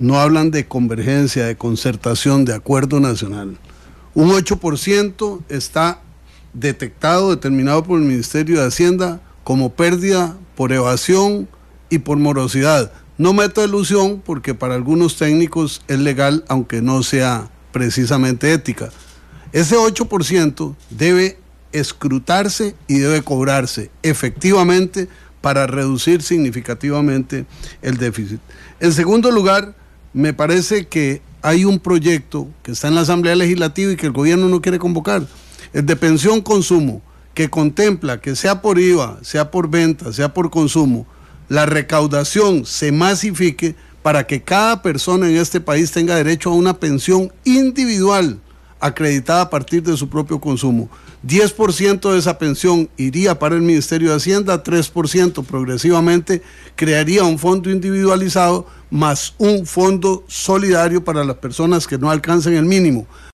no hablan de convergencia, de concertación, de acuerdo nacional. Un 8% está detectado, determinado por el Ministerio de Hacienda como pérdida por evasión y por morosidad. No meto ilusión porque para algunos técnicos es legal, aunque no sea precisamente ética. Ese 8% debe escrutarse y debe cobrarse efectivamente para reducir significativamente el déficit. En segundo lugar, me parece que hay un proyecto que está en la Asamblea Legislativa y que el gobierno no quiere convocar, el de pensión consumo, que contempla que sea por IVA, sea por venta, sea por consumo, la recaudación se masifique para que cada persona en este país tenga derecho a una pensión individual acreditada a partir de su propio consumo. 10% de esa pensión iría para el Ministerio de Hacienda, 3% progresivamente crearía un fondo individualizado más un fondo solidario para las personas que no alcancen el mínimo.